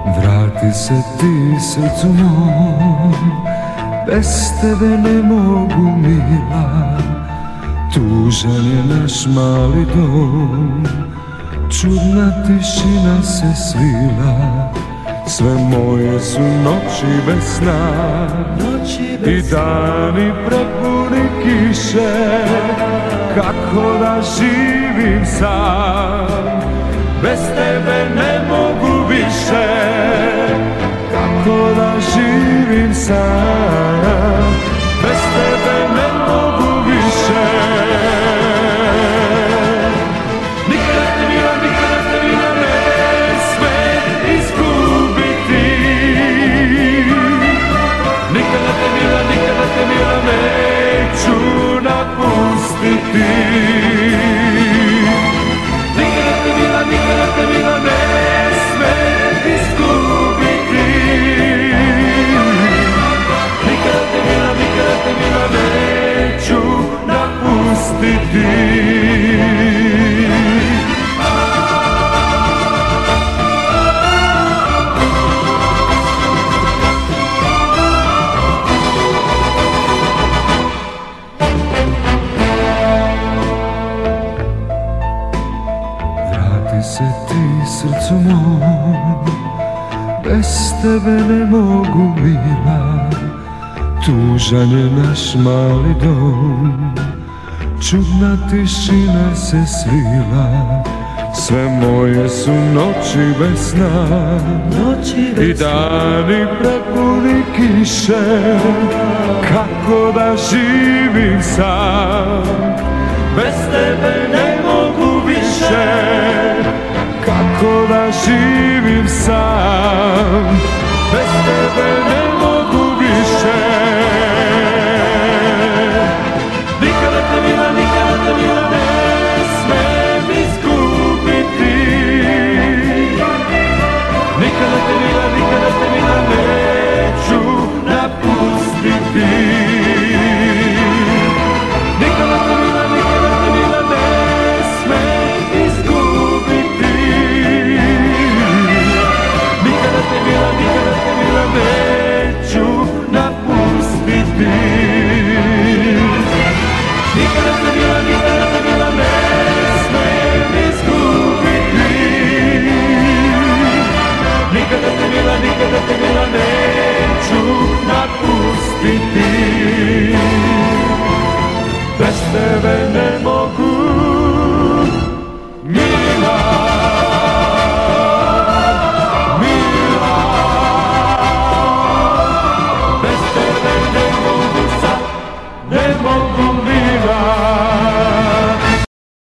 Vrati se ti srcu mom, bez tebe ne mogu mila. Tužan je naš mali dom, čudna tišina se svila. Sve moje su noći bez sna i dani prepuni kiše. Kako da živim sam, bez tebe ne mogu više. Kako da živim sam, bez tebe ne mogu više. Nikada te mila ne sme izgubiti. Nikada te mila neću napustiti. Nikada te mila ne sme izgubiti. Nikada te mila neću napustiti. Vrati se ti srcu mom, bez tebe ne mogu mila. Tužan je naš mali dom, čudna tišina se svila. Sve moje su noći bez sna i dani prepuni kiše. Kako da živim sam, bez tebe ne mogu više. Kako da živim sam, bez tebe ne mogu